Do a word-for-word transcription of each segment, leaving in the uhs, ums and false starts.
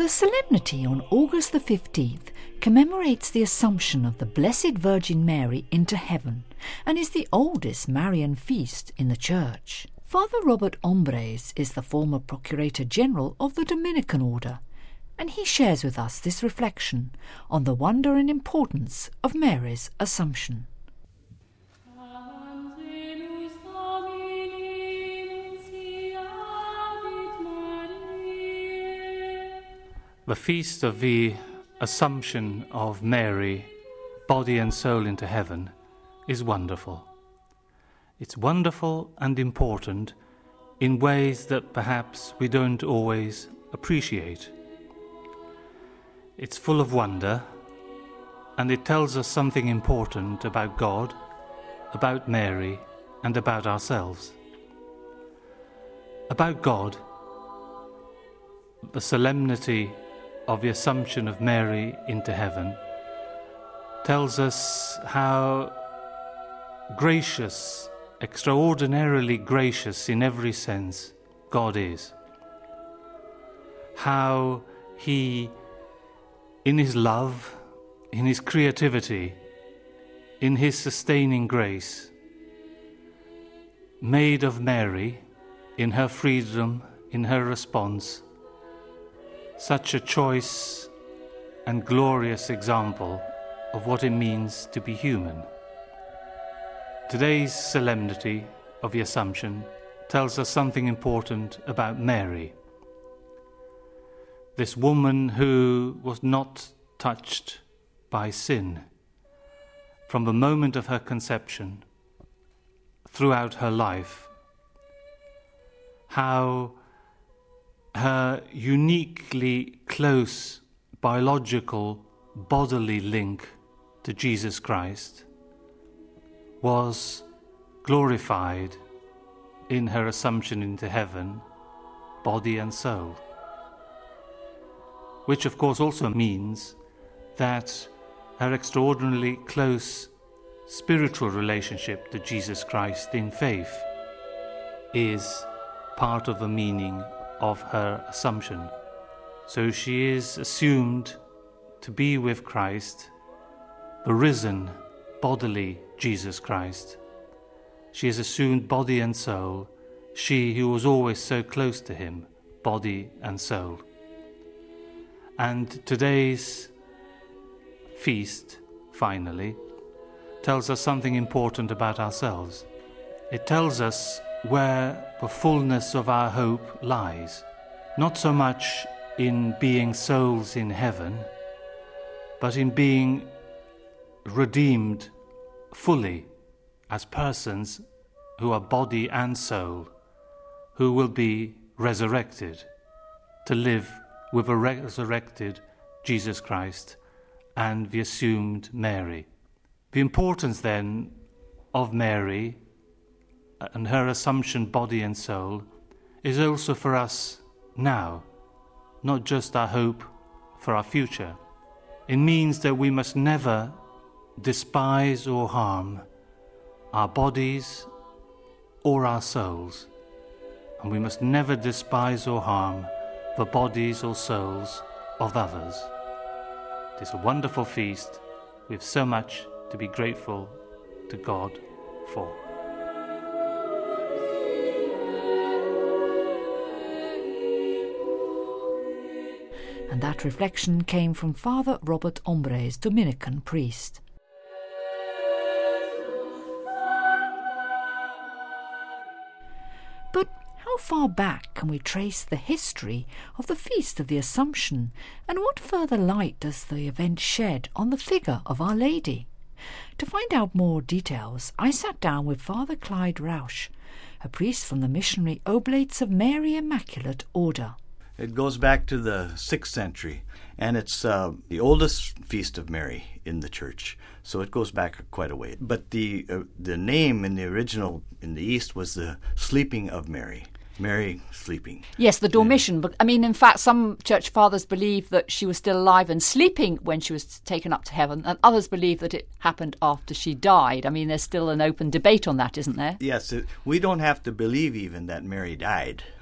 The solemnity on August the fifteenth commemorates the Assumption of the Blessed Virgin Mary into heaven and is the oldest Marian feast in the Church. Father Robert Ombres is the former Procurator General of the Dominican Order, and he shares with us this reflection on the wonder and importance of Mary's Assumption. The feast of the Assumption of Mary, body and soul into heaven, is wonderful. It's wonderful and important in ways that perhaps we don't always appreciate. It's full of wonder, and it tells us something important about God, about Mary, and about ourselves. About God, the solemnity of the Assumption of Mary into heaven tells us how gracious, extraordinarily gracious in every sense, God is. How He, in His love, in His creativity, in His sustaining grace, made of Mary, in her freedom, in her response, such a choice and glorious example of what it means to be human. Today's solemnity of the Assumption tells us something important about Mary, this woman who was not touched by sin from the moment of her conception throughout her life. How her uniquely close biological bodily link to Jesus Christ was glorified in her Assumption into heaven, body and soul. Which of course also means that her extraordinarily close spiritual relationship to Jesus Christ in faith is part of the meaning of her Assumption. So she is assumed to be with Christ, the risen, bodily Jesus Christ. She is assumed body and soul, she who was always so close to Him, body and soul. And today's feast, finally, tells us something important about ourselves. It tells us where the fullness of our hope lies, not so much in being souls in heaven, but in being redeemed fully as persons who are body and soul, who will be resurrected to live with a resurrected Jesus Christ and the assumed Mary. The importance then of Mary and her Assumption, body and soul, is also for us now, not just our hope for our future. It means that we must never despise or harm our bodies or our souls, and we must never despise or harm the bodies or souls of others. It is a wonderful feast with so much to be grateful to God for. And that reflection came from Father Robert Ombres, Dominican priest. But how far back can we trace the history of the Feast of the Assumption, and what further light does the event shed on the figure of Our Lady? To find out more details, I sat down with Father Clyde Rausch, a priest from the missionary Oblates of Mary Immaculate Order. It goes back to the sixth century, and it's uh, the oldest feast of Mary in the church, so it goes back quite a way. But the uh, the name in the original in the East was the Sleeping of Mary. Mary sleeping. Yes, the Dormition. But I mean, in fact, some church fathers believe that she was still alive and sleeping when she was taken up to heaven, and others believe that it happened after she died. I mean, there's still an open debate on that, isn't there? Yes, it, we don't have to believe even that Mary died.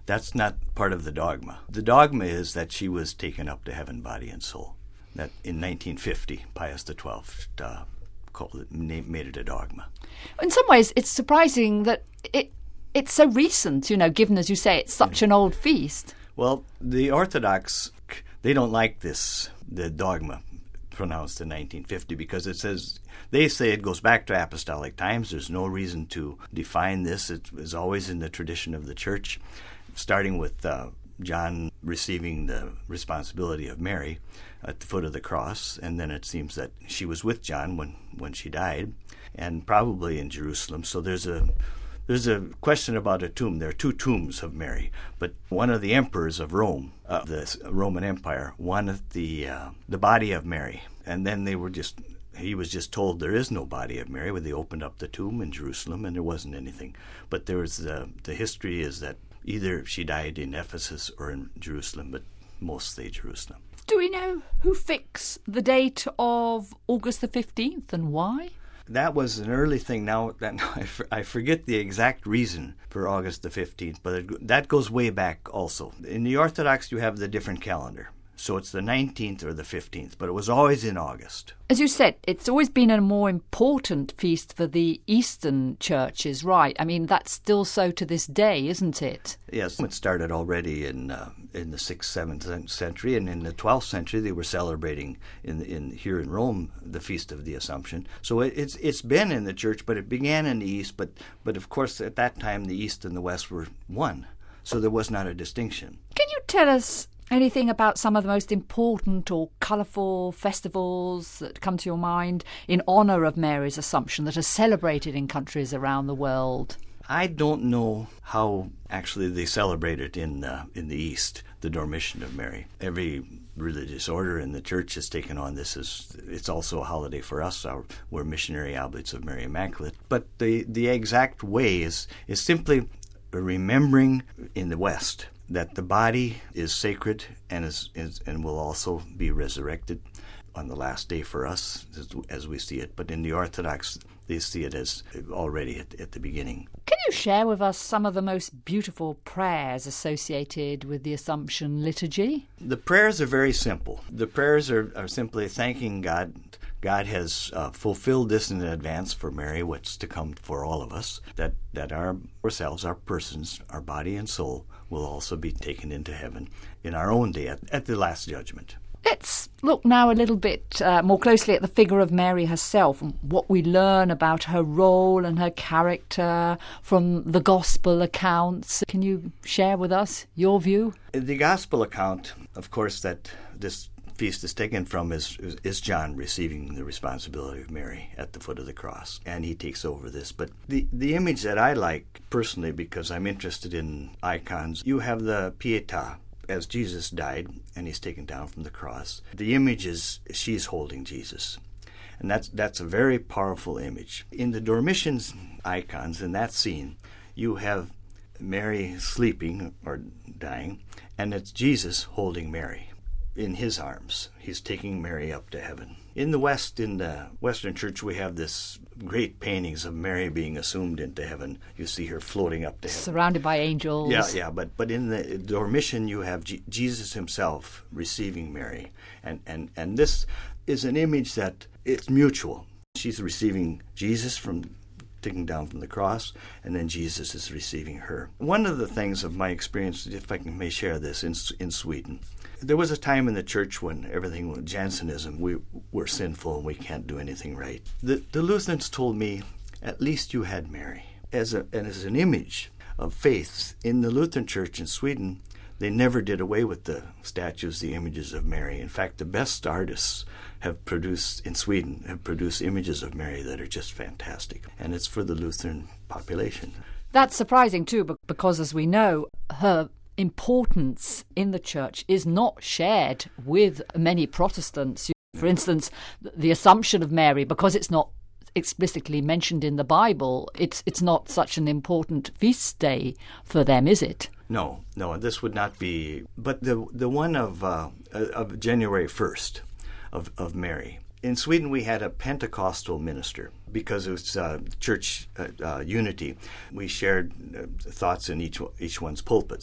That's not part of the dogma. The dogma is that she was taken up to heaven, body and soul. That in nineteen fifty, Pius the twelfth uh, called it, made it a dogma. In some ways, it's surprising that it it's so recent, you know, given, as you say, it's such an old feast. Well, the Orthodox, they don't like this, the dogma pronounced in nineteen fifty, because it says, they say it goes back to apostolic times. There's no reason to define this. It was always in the tradition of the church, starting with uh, John receiving the responsibility of Mary at the foot of the cross, and then it seems that she was with John when, when she died, and probably in Jerusalem. So there's a there's a question about a tomb. There are two tombs of Mary, but one of the emperors of Rome, uh, the Roman Empire, wanted the uh, the body of Mary, and then they were just he was just told there is no body of Mary when they opened up the tomb in Jerusalem, and there wasn't anything. But there was the the history is that either she died in Ephesus or in Jerusalem, but mostly Jerusalem. Do we know who fixed the date of August the fifteenth and why? That was an early thing. Now, that, I forget the exact reason for August the fifteenth, but it, that goes way back also. In the Orthodox, you have the different calendar. So it's the nineteenth or the fifteenth, but it was always in August. As you said, it's always been a more important feast for the Eastern churches, right? I mean, that's still so to this day, isn't it? Yes, it started already in uh, in the sixth, seventh century, and in the twelfth century they were celebrating in in here in Rome the Feast of the Assumption. So it, it's it's been in the church, but it began in the East. But but of course at that time the East and the West were one, so there was not a distinction. Can you tell us anything about some of the most important or colourful festivals that come to your mind in honour of Mary's Assumption that are celebrated in countries around the world? I don't know how actually they celebrate it in uh, in the East, the Dormition of Mary. Every religious order in the church has taken on this as it's also a holiday for us. Our, we're missionary oblates of Mary Immaculate. But the, the exact way is, is simply remembering in the West that the body is sacred and is, is and will also be resurrected on the last day for us as, as we see it. But in the Orthodox, they see it as already at, at the beginning. Can you share with us some of the most beautiful prayers associated with the Assumption liturgy? The prayers are very simple. The prayers are, are simply thanking God. God has uh, fulfilled this in advance for Mary, what's to come for all of us, that, that our ourselves, our persons, our body and soul will also be taken into heaven in our own day at, at the Last Judgment. Let's look now a little bit uh, more closely at the figure of Mary herself and what we learn about her role and her character from the Gospel accounts. Can you share with us your view? The Gospel account, of course, that this feast is taken from is, is John receiving the responsibility of Mary at the foot of the cross, and he takes over this. But the, the image that I like personally, because I'm interested in icons, you have the Pietà, as Jesus died and he's taken down from the cross. The image is she's holding Jesus. And that's that's a very powerful image. In the Dormition's icons, in that scene, you have Mary sleeping or dying, and it's Jesus holding Mary in his arms. He's taking Mary up to heaven. In the West, in the Western Church, we have this great paintings of Mary being assumed into heaven. You see her floating up to heaven, surrounded by angels. Yeah, yeah. But but in the Dormition, you have G- Jesus himself receiving Mary, and and and this is an image that it's mutual. She's receiving Jesus from taken down from the cross, and then Jesus is receiving her. One of the things of my experience, if I can may share this, in in Sweden, there was a time in the church when everything was Jansenism. We were sinful and we can't do anything right. The, the Lutherans told me, at least you had Mary. As, a, and as an image of faith, in the Lutheran church in Sweden, they never did away with the statues, the images of Mary. In fact, the best artists have produced, in Sweden, have produced images of Mary that are just fantastic. And it's for the Lutheran population. That's surprising too, because as we know, her importance in the church is not shared with many Protestants. For instance, the Assumption of Mary, because it's not explicitly mentioned in the Bible, it's it's not such an important feast day for them, is it? No, no, this would not be. But the the one of uh, of January first of of Mary. In Sweden, we had a Pentecostal minister because it was uh, church uh, uh, unity. We shared uh, thoughts in each each one's pulpits.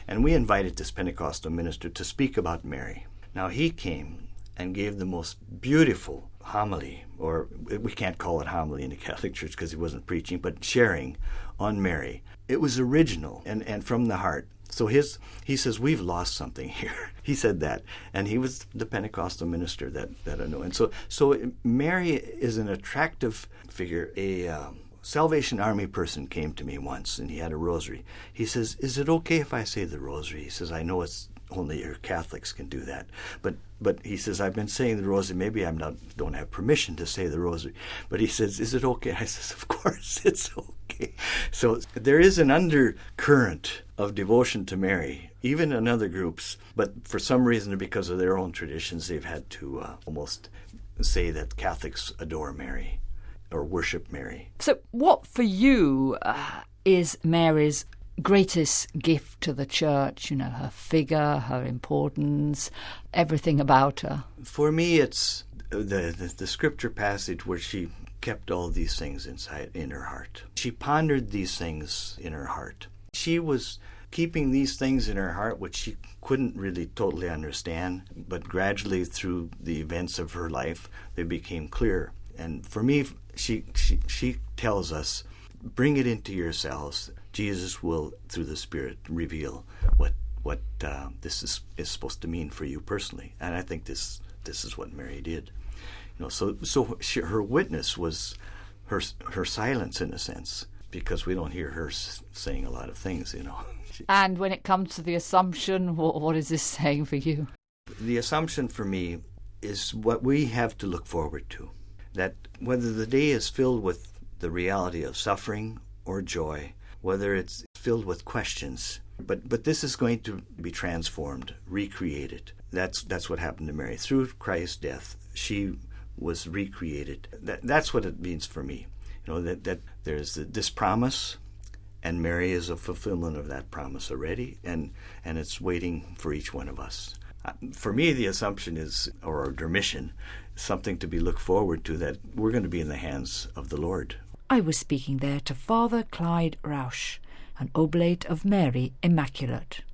And we invited this Pentecostal minister to speak about Mary. Now, he came and gave the most beautiful homily, or we can't call it homily in the Catholic Church because he wasn't preaching, but sharing on Mary. It was original and, and from the heart. So his he says, we've lost something here. He said that. And he was the Pentecostal minister that, that I know. And so so Mary is an attractive figure. A um, Salvation Army person came to me once, and he had a rosary. He says, is it okay if I say the rosary? He says, I know it's only your Catholics can do that. But but he says, I've been saying the rosary. Maybe I'm not don't have permission to say the rosary. But he says, is it okay? I says, of course it's okay. So there is an undercurrent of devotion to Mary, even in other groups. But for some reason, because of their own traditions, they've had to uh, almost say that Catholics adore Mary or worship Mary. So what for you uh, is Mary's greatest gift to the church? You know, her figure, her importance, everything about her. For me, it's the, the the scripture passage where she kept all these things inside in her heart. She pondered these things in her heart. She was keeping these things in her heart, which she couldn't really totally understand, but gradually through the events of her life, they became clear. And for me, she she, she tells us, bring it into yourselves. Jesus will, through the Spirit, reveal what what uh, this is, is supposed to mean for you personally. And I think this this is what Mary did. You know, so so she, her witness was her her silence in a sense, because we don't hear her s- saying a lot of things. You know. And when it comes to the Assumption, what, what is this saying for you? The Assumption for me is what we have to look forward to. That whether the day is filled with the reality of suffering or joy, whether it's filled with questions, but but this is going to be transformed, recreated. That's that's what happened to Mary. Through Christ's death, she was recreated. That that's what it means for me. You know, that, that there's this promise, and Mary is a fulfillment of that promise already, and, and it's waiting for each one of us. Uh, for me, the Assumption is, or our mission, something to be looked forward to, that we're going to be in the hands of the Lord. I was speaking there to Father Clyde Rausch, an oblate of Mary Immaculate.